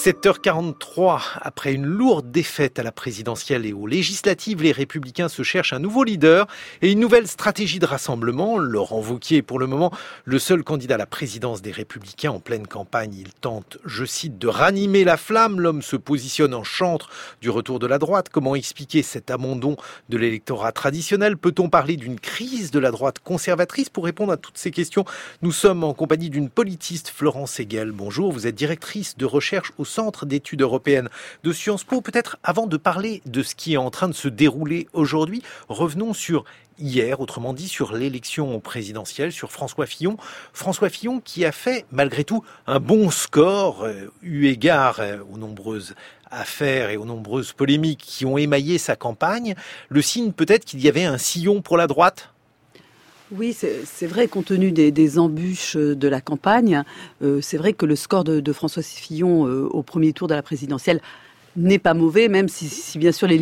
7h43, après une lourde défaite à la présidentielle et aux législatives, les Républicains se cherchent un nouveau leader et une nouvelle stratégie de rassemblement. Laurent Wauquiez est pour le moment le seul candidat à la présidence des Républicains en pleine campagne. Il tente, je cite, de ranimer la flamme. L'homme se positionne en chantre du retour de la droite. Comment expliquer cet abandon de l'électorat traditionnel? Peut-on parler d'une crise de la droite conservatrice? Pour répondre à toutes ces questions, nous sommes en compagnie d'une politiste, Florence Hegel. Bonjour, vous êtes directrice de recherche au Centre d'études européennes de Sciences Po. Peut-être avant de parler de ce qui est en train de se dérouler aujourd'hui, revenons sur hier, autrement dit sur l'élection présidentielle, sur François Fillon. François Fillon qui a fait malgré tout un bon score, eu égard aux nombreuses affaires et aux nombreuses polémiques qui ont émaillé sa campagne. Le signe peut-être qu'il y avait un sillon pour la droite ? Oui, c'est vrai, compte tenu des embûches de la campagne, c'est vrai que le score de François Fillon au premier tour de la présidentielle n'est pas mauvais, même si bien sûr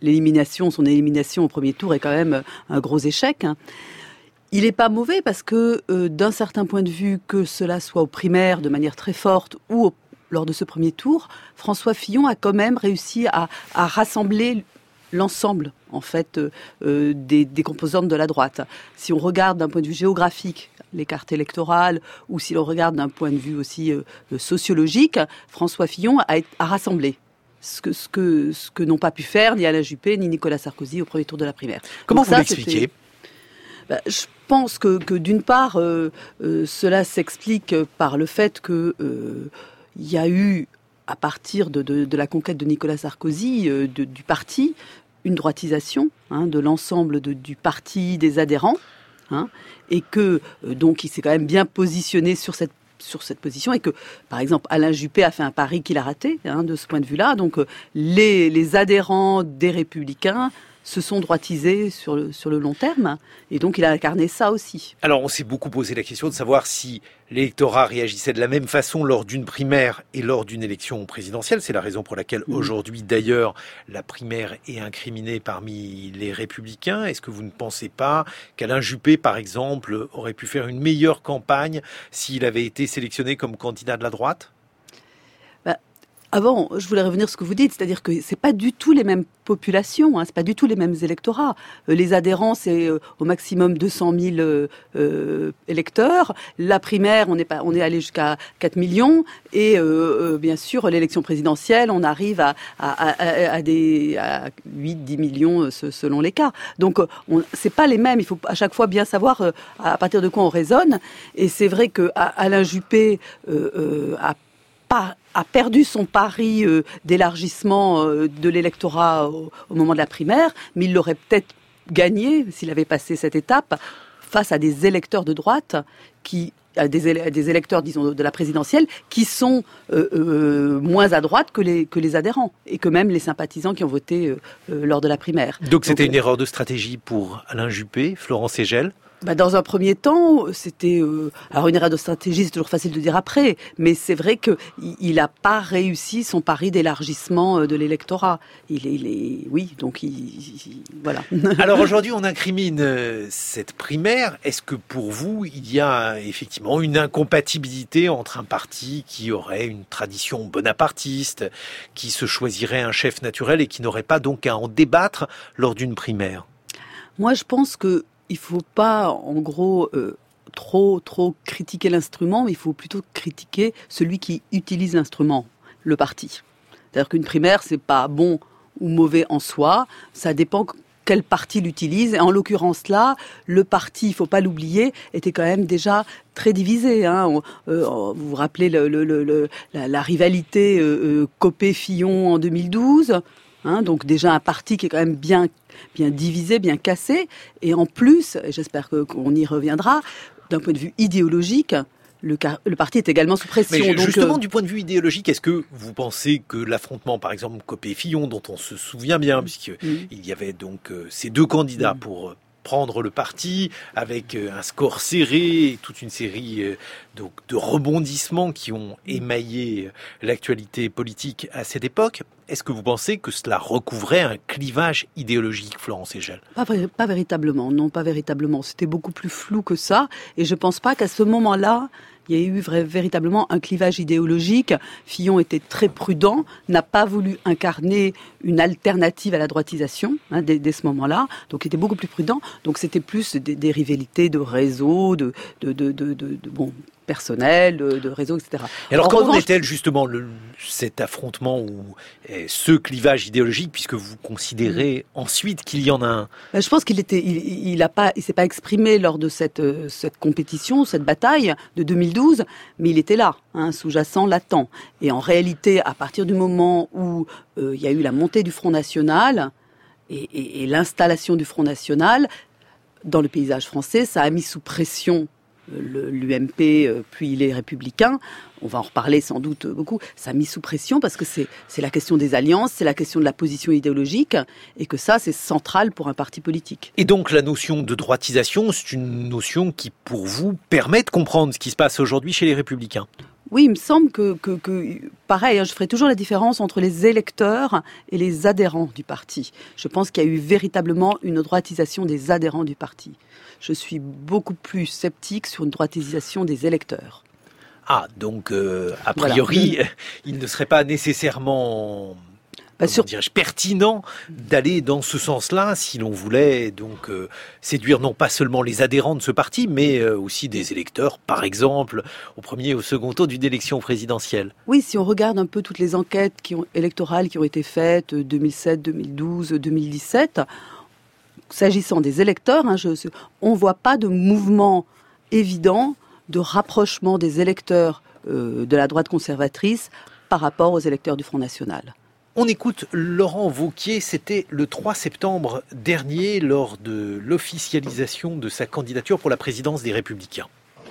son élimination au premier tour est quand même un gros échec. Il n'est pas mauvais parce que d'un certain point de vue, que cela soit aux primaires de manière très forte ou lors de ce premier tour, François Fillon a quand même réussi à rassembler l'ensemble, en fait, des composantes de la droite. Si on regarde d'un point de vue géographique les cartes électorales, ou si l'on regarde d'un point de vue aussi sociologique, François Fillon a rassemblé ce que n'ont pas pu faire ni Alain Juppé ni Nicolas Sarkozy au premier tour de la primaire. Comment vous l'expliquez ? Je pense que d'une part, cela s'explique par le fait que il y a eu, à partir de la conquête de Nicolas Sarkozy, du parti, une droitisation de l'ensemble du parti, des adhérents, et que donc il s'est quand même bien positionné sur cette position, et que, par exemple, Alain Juppé a fait un pari qu'il a raté, de ce point de vue-là. Donc les adhérents des Républicains se sont droitisés sur le long terme, et donc il a incarné ça aussi. Alors on s'est beaucoup posé la question de savoir si l'électorat réagissait de la même façon lors d'une primaire et lors d'une élection présidentielle. C'est la raison pour laquelle aujourd'hui d'ailleurs la primaire est incriminée parmi les Républicains. Est-ce que vous ne pensez pas qu'Alain Juppé, par exemple, aurait pu faire une meilleure campagne s'il avait été sélectionné comme candidat de la droite ? Avant, je voulais revenir sur ce que vous dites, c'est-à-dire que c'est pas du tout les mêmes populations, c'est pas du tout les mêmes électorats. Les adhérents, c'est au maximum 200 000 électeurs. La primaire, on est allé jusqu'à 4 millions. Et bien sûr, l'élection présidentielle, on arrive à 8-10 millions selon les cas. Donc, c'est pas les mêmes. Il faut à chaque fois bien savoir à partir de quoi on raisonne. Et c'est vrai que Alain Juppé a perdu son pari d'élargissement de l'électorat au moment de la primaire, mais il l'aurait peut-être gagné s'il avait passé cette étape face à des électeurs de droite des électeurs, disons, de la présidentielle, qui sont moins à droite que les adhérents, et que même les sympathisants qui ont voté lors de la primaire. Donc c'était une erreur de stratégie pour Alain Juppé, Florence Hegel ? Dans un premier temps, c'était... alors une erreur de stratégie, c'est toujours facile de dire après, mais c'est vrai qu'il n'a pas réussi son pari d'élargissement de l'électorat. Voilà. Alors aujourd'hui, on incrimine cette primaire. Est-ce que pour vous, il y a effectivement une incompatibilité entre un parti qui aurait une tradition bonapartiste, qui se choisirait un chef naturel et qui n'aurait pas donc à en débattre lors d'une primaire ? Moi, je pense que il faut pas, en gros, trop critiquer l'instrument, mais il faut plutôt critiquer celui qui utilise l'instrument, le parti. C'est-à-dire qu'une primaire, c'est pas bon ou mauvais en soi, ça dépend quel parti l'utilise. Et en l'occurrence là, le parti, il faut pas l'oublier, était quand même déjà très divisé. Vous vous rappelez la rivalité Copé-Fillon en 2012 ? Donc déjà un parti qui est quand même bien divisé, bien cassé, et en plus, et j'espère qu'on y reviendra, d'un point de vue idéologique, le parti est également sous pression. Mais justement, du point de vue idéologique, est-ce que vous pensez que l'affrontement, par exemple, Copé-Fillon, dont on se souvient bien, puisqu'il y avait donc ces deux candidats pour prendre le parti, avec un score serré et toute une série donc de rebondissements qui ont émaillé l'actualité politique à cette époque. Est-ce que vous pensez que cela recouvrait un clivage idéologique, Florence Hegel ? Pas véritablement, non, pas véritablement. C'était beaucoup plus flou que ça, et je pense pas qu'à ce moment-là, il y a eu véritablement un clivage idéologique. Fillon était très prudent, n'a pas voulu incarner une alternative à la droitisation dès ce moment-là, donc il était beaucoup plus prudent. Donc c'était plus des rivalités de réseau, personnel, de réseau, etc. Et alors, comment est-elle justement cet affrontement ou ce clivage idéologique, puisque vous considérez ensuite qu'il y en a un? Je pense qu'il s'est pas exprimé lors de cette compétition, cette bataille de 2012, mais il était là, sous-jacent, latent. Et en réalité, à partir du moment où il y a eu la montée du Front National et l'installation du Front National dans le paysage français, ça a mis sous pression l'UMP, puis les Républicains, on va en reparler sans doute beaucoup, ça a mis sous pression parce que c'est la question des alliances, c'est la question de la position idéologique, et que ça, c'est central pour un parti politique. Et donc la notion de droitisation, c'est une notion qui, pour vous, permet de comprendre ce qui se passe aujourd'hui chez les Républicains? Oui, il me semble que pareil, je ferai toujours la différence entre les électeurs et les adhérents du parti. Je pense qu'il y a eu véritablement une droitisation des adhérents du parti. Je suis beaucoup plus sceptique sur une droitisation des électeurs. Ah, donc a priori, voilà. Il ne serait pas nécessairement pertinent d'aller dans ce sens-là si l'on voulait donc séduire non pas seulement les adhérents de ce parti, mais aussi des électeurs, par exemple, au premier et au second tour d'une élection présidentielle. Oui, si on regarde un peu toutes les enquêtes électorales qui ont été faites, 2007, 2012, 2017, s'agissant des électeurs, on ne voit pas de mouvement évident de rapprochement des électeurs de la droite conservatrice par rapport aux électeurs du Front National. On écoute Laurent Wauquiez, c'était le 3 septembre dernier lors de l'officialisation de sa candidature pour la présidence des Républicains.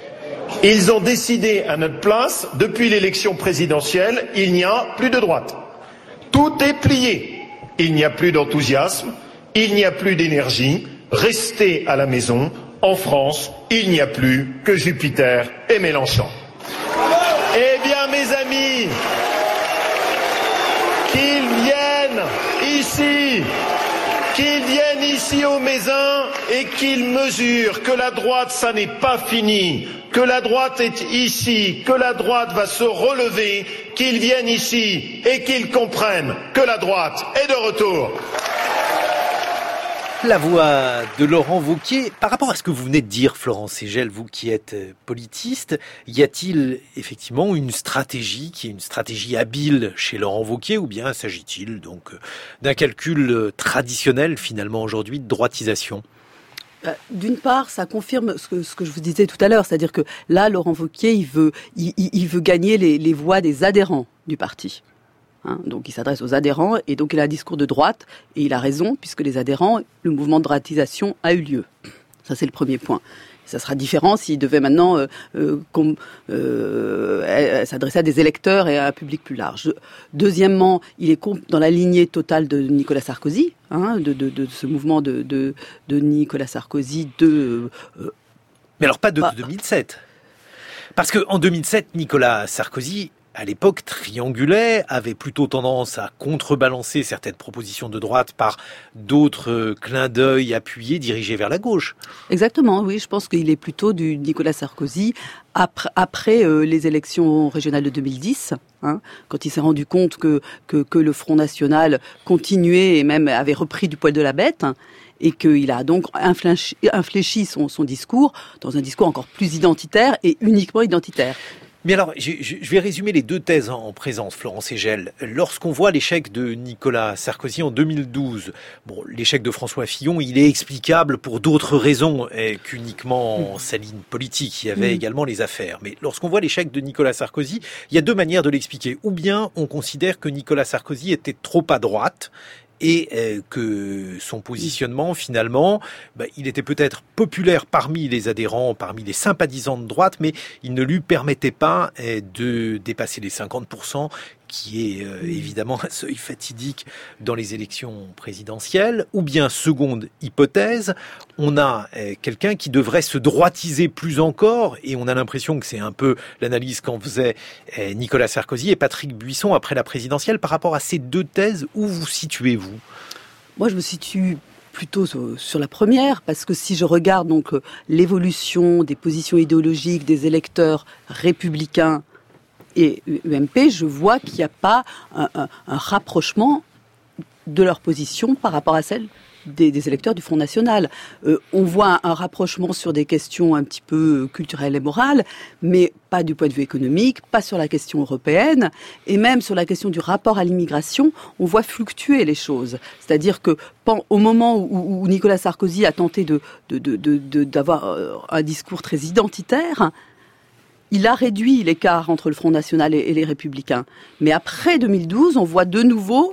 Ils ont décidé à notre place, depuis l'élection présidentielle, il n'y a plus de droite. Tout est plié. Il n'y a plus d'enthousiasme, il n'y a plus d'énergie. Restez à la maison. En France, il n'y a plus que Jupiter et Mélenchon. Eh bien, mes amis, qu'ils viennent ici au Mézin et qu'ils mesurent que la droite, ça n'est pas fini, que la droite est ici, que la droite va se relever, qu'ils viennent ici et qu'ils comprennent que la droite est de retour. La voix de Laurent Wauquiez. Par rapport à ce que vous venez de dire, Florence Ségel, vous qui êtes politiste, y a-t-il effectivement une stratégie qui est une stratégie habile chez Laurent Wauquiez, ou bien s'agit-il donc d'un calcul traditionnel finalement aujourd'hui de droitisation? D'une part, ça confirme ce que je vous disais tout à l'heure, c'est-à-dire que là, Laurent Wauquiez, il veut gagner les voix des adhérents du parti. Donc il s'adresse aux adhérents et donc il a un discours de droite et il a raison puisque les adhérents, le mouvement de droitisation a eu lieu. Ça c'est le premier point. Ça sera différent s'il devait maintenant s'adresser à des électeurs et à un public plus large. Deuxièmement, il est dans la lignée totale de Nicolas Sarkozy, de ce mouvement de Nicolas Sarkozy Mais alors pas de 2007. Parce qu'en 2007, Nicolas Sarkozy, à l'époque, triangulait, avait plutôt tendance à contrebalancer certaines propositions de droite par d'autres clins d'œil appuyés, dirigés vers la gauche. Exactement, oui, je pense qu'il est plutôt du Nicolas Sarkozy après les élections régionales de 2010, quand il s'est rendu compte que le Front National continuait et même avait repris du poil de la bête. Et qu'il a donc infléchi son discours dans un discours encore plus identitaire et uniquement identitaire. Mais alors, je vais résumer les deux thèses en présence, Florence Ségel. Lorsqu'on voit l'échec de Nicolas Sarkozy en 2012, l'échec de François Fillon, il est explicable pour d'autres raisons qu'uniquement sa ligne politique. Il y avait également les affaires. Mais lorsqu'on voit l'échec de Nicolas Sarkozy, il y a deux manières de l'expliquer. Ou bien on considère que Nicolas Sarkozy était trop à droite, et que son positionnement, finalement, il était peut-être populaire parmi les adhérents, parmi les sympathisants de droite, mais il ne lui permettait pas de dépasser les 50%, qui est évidemment un seuil fatidique dans les élections présidentielles. Ou bien, seconde hypothèse, on a quelqu'un qui devrait se droitiser plus encore, et on a l'impression que c'est un peu l'analyse qu'en faisait Nicolas Sarkozy et Patrick Buisson après la présidentielle. Par rapport à ces deux thèses, où vous situez-vous ? Moi, je me situe plutôt sur la première, parce que si je regarde donc l'évolution des positions idéologiques des électeurs républicains et UMP, je vois qu'il n'y a pas un rapprochement de leur position par rapport à celle des électeurs du Front National. On voit un rapprochement sur des questions un petit peu culturelles et morales, mais pas du point de vue économique, pas sur la question européenne, et même sur la question du rapport à l'immigration, on voit fluctuer les choses. C'est-à-dire que au moment où Nicolas Sarkozy a tenté d'avoir un discours très identitaire, il a réduit l'écart entre le Front National et les Républicains. Mais après 2012, on voit de nouveau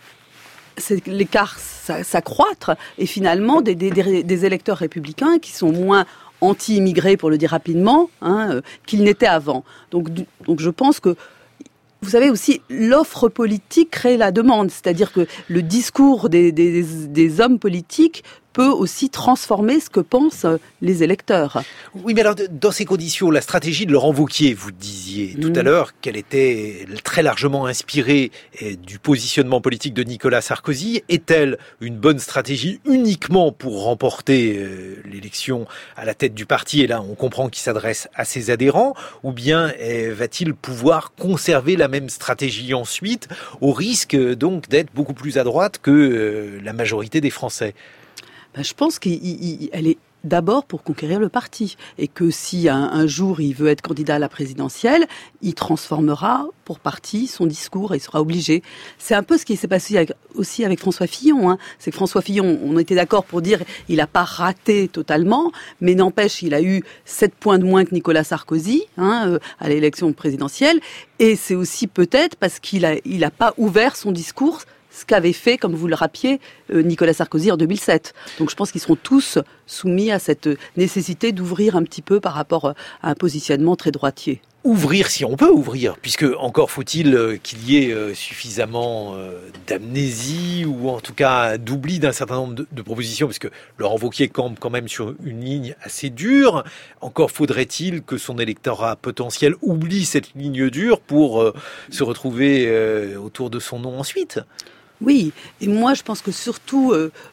l'écart s'accroître, et finalement des électeurs républicains qui sont moins anti-immigrés, pour le dire rapidement, qu'ils n'étaient avant. Donc je pense que, vous savez aussi, l'offre politique crée la demande, c'est-à-dire que le discours des hommes politiques peut aussi transformer ce que pensent les électeurs. Oui, mais alors, dans ces conditions, la stratégie de Laurent Wauquiez, vous disiez tout à l'heure qu'elle était très largement inspirée du positionnement politique de Nicolas Sarkozy. Est-elle une bonne stratégie uniquement pour remporter l'élection à la tête du parti? Et là, on comprend qu'il s'adresse à ses adhérents. Ou bien va-t-il pouvoir conserver la même stratégie ensuite, au risque donc d'être beaucoup plus à droite que la majorité des Français? Je pense qu'elle est d'abord pour conquérir le parti. Et que si un jour il veut être candidat à la présidentielle, il transformera pour partie son discours et il sera obligé. C'est un peu ce qui s'est passé aussi avec François Fillon. C'est que François Fillon, on était d'accord pour dire il n'a pas raté totalement, mais n'empêche, il a eu 7 points de moins que Nicolas Sarkozy à l'élection présidentielle. Et c'est aussi peut-être parce qu'il a pas ouvert son discours, ce qu'avait fait, comme vous le rappeliez, Nicolas Sarkozy en 2007. Donc je pense qu'ils seront tous soumis à cette nécessité d'ouvrir un petit peu par rapport à un positionnement très droitier. Ouvrir, si on peut ouvrir, puisque encore faut-il qu'il y ait suffisamment d'amnésie ou en tout cas d'oubli d'un certain nombre de propositions, parce que Laurent Wauquiez campe quand même sur une ligne assez dure. Encore faudrait-il que son électorat potentiel oublie cette ligne dure pour se retrouver autour de son nom ensuite. Oui, et moi je pense que surtout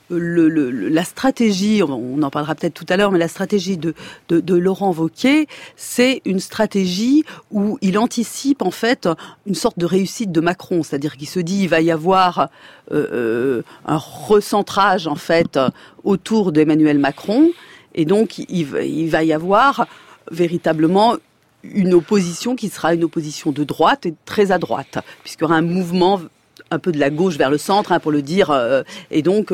la stratégie, on en parlera peut-être tout à l'heure, mais la stratégie de Laurent Wauquiez, c'est une stratégie où il anticipe en fait une sorte de réussite de Macron, c'est-à-dire qu'il se dit il va y avoir un recentrage en fait autour d'Emmanuel Macron, et donc il va y avoir véritablement une opposition qui sera une opposition de droite et très à droite, puisqu'il y aura un mouvement un peu de la gauche vers le centre, pour le dire, et donc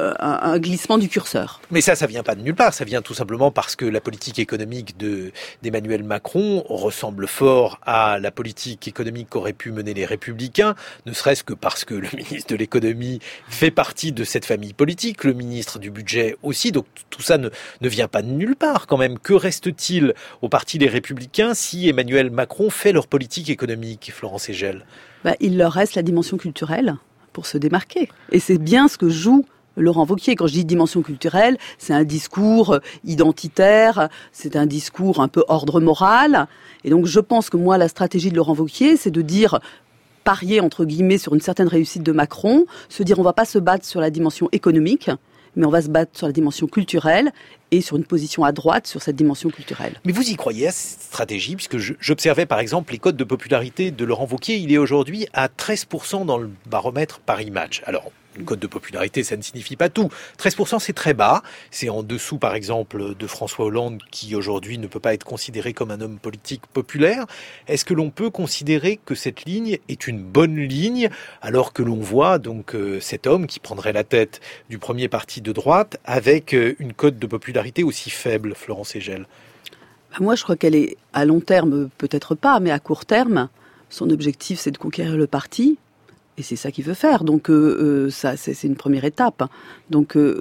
un glissement du curseur. Mais ça vient pas de nulle part, ça vient tout simplement parce que la politique économique d'Emmanuel Macron ressemble fort à la politique économique qu'auraient pu mener les Républicains, ne serait-ce que parce que le ministre de l'économie fait partie de cette famille politique, le ministre du budget aussi, donc tout ça ne vient pas de nulle part quand même. Que reste-t-il au parti des Républicains si Emmanuel Macron fait leur politique économique, Florence Hegel? Il leur reste la dimension culturelle pour se démarquer. Et c'est bien ce que joue Laurent Wauquiez. Quand je dis dimension culturelle, c'est un discours identitaire, c'est un discours un peu ordre moral. Et donc je pense que moi, la stratégie de Laurent Wauquiez, c'est de dire, parier entre guillemets sur une certaine réussite de Macron, se dire on va pas se battre sur la dimension économique, mais on va se battre sur la dimension culturelle et sur une position à droite sur cette dimension culturelle. Mais vous y croyez à cette stratégie? Puisque j'observais par exemple les codes de popularité de Laurent Wauquiez, il est aujourd'hui à 13% dans le baromètre Paris Match. Alors, une cote de popularité, ça ne signifie pas tout. 13%, c'est très bas. C'est en dessous, par exemple, de François Hollande, qui aujourd'hui ne peut pas être considéré comme un homme politique populaire. Est-ce que l'on peut considérer que cette ligne est une bonne ligne, alors que l'on voit donc cet homme qui prendrait la tête du premier parti de droite avec une cote de popularité aussi faible, Florence Hegel? Moi, je crois qu'elle est à long terme, peut-être pas, mais à court terme, son objectif, c'est de conquérir le parti. Et c'est ça qu'il veut faire. Donc ça, c'est une première étape. Donc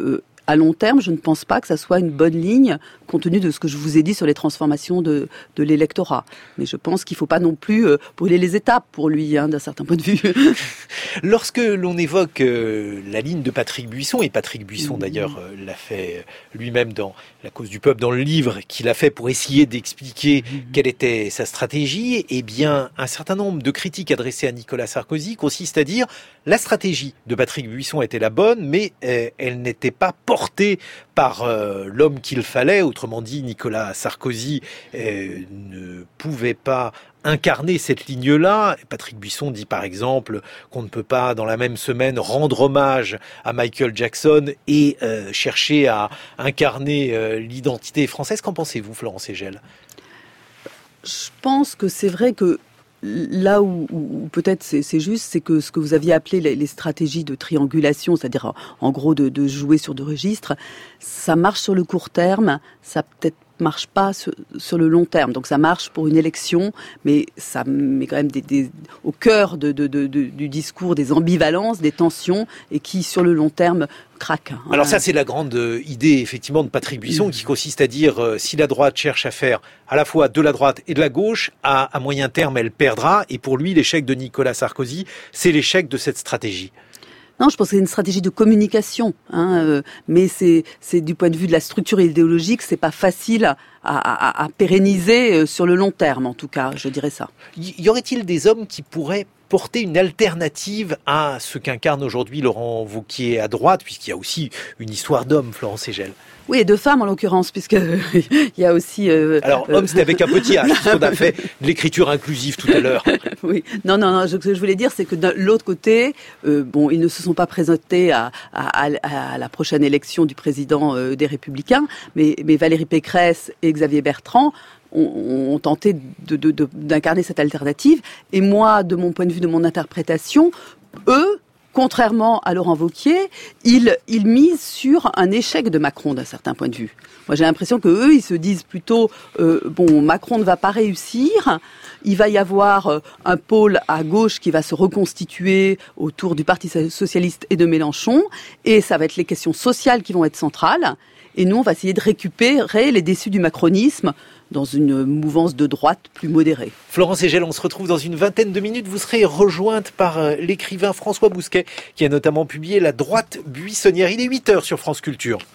à long terme, je ne pense pas que ça soit une bonne ligne, compte tenu de ce que je vous ai dit sur les transformations de l'électorat. Mais je pense qu'il ne faut pas non plus brûler les étapes pour lui, d'un certain point de vue. Lorsque l'on évoque la ligne de Patrick Buisson, et Patrick Buisson d'ailleurs l'a fait lui-même dans La cause du peuple, dans le livre qu'il a fait pour essayer d'expliquer quelle était sa stratégie, eh bien un certain nombre de critiques adressées à Nicolas Sarkozy consistent à dire la stratégie de Patrick Buisson était la bonne, mais elle n'était pas portée par l'homme qu'il fallait. Autrement dit, Nicolas Sarkozy ne pouvait pas incarner cette ligne-là. Patrick Buisson dit par exemple qu'on ne peut pas dans la même semaine rendre hommage à Michael Jackson et chercher à incarner l'identité française. Qu'en pensez-vous, Florence Hégel ? Je pense que c'est vrai que là où peut-être c'est juste, c'est que ce que vous aviez appelé les stratégies de triangulation, c'est-à-dire en gros de jouer sur deux registres, ça marche sur le court terme, ça peut-être marche pas sur le long terme. Donc ça marche pour une élection, mais ça met quand même au cœur du discours des ambivalences, des tensions, et qui sur le long terme craquent. Alors ça, c'est la grande idée effectivement de Patrick Buisson, qui consiste à dire si la droite cherche à faire à la fois de la droite et de la gauche, à moyen terme elle perdra, et pour lui l'échec de Nicolas Sarkozy, c'est l'échec de cette stratégie. Non, je pense que c'est une stratégie de communication, mais c'est du point de vue de la structure idéologique, c'est pas facile à pérenniser sur le long terme, en tout cas, je dirais ça. Y aurait-il des hommes qui pourraient porter une alternative à ce qu'incarne aujourd'hui Laurent Wauquiez à droite, puisqu'il y a aussi une histoire d'homme, Florence Hégel? Oui, et de femmes en l'occurrence, puisque il y a aussi... Alors, homme, c'était avec un petit H, puisqu'on a fait de l'écriture inclusive tout à l'heure. Oui, non, ce que je voulais dire, c'est que de l'autre côté, ils ne se sont pas présentés à la prochaine élection du président des Républicains, mais Valérie Pécresse et Xavier Bertrand ont tenté d'incarner cette alternative. Et moi, de mon point de vue, de mon interprétation, eux, contrairement à Laurent Wauquiez, ils misent sur un échec de Macron d'un certain point de vue. Moi, j'ai l'impression que eux, ils se disent plutôt Macron ne va pas réussir. Il va y avoir un pôle à gauche qui va se reconstituer autour du Parti socialiste et de Mélenchon, et ça va être les questions sociales qui vont être centrales. Et nous, on va essayer de récupérer les déçus du macronisme dans une mouvance de droite plus modérée. Florence Hégel, on se retrouve dans une vingtaine de minutes. Vous serez rejointe par l'écrivain François Bousquet, qui a notamment publié La droite buissonnière. Il est 8h sur France Culture.